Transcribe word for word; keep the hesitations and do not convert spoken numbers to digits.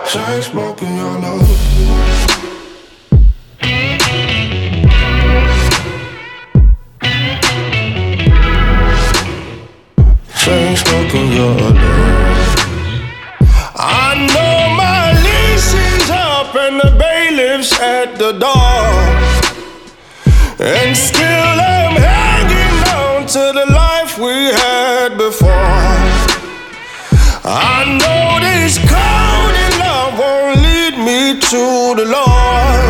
chain smoking your love. Chain smoking your love. I know my lease is up and the bailiff's at the door, and still I'm hanging on to the life we had before. I know this cold and love won't lead me to the Lord.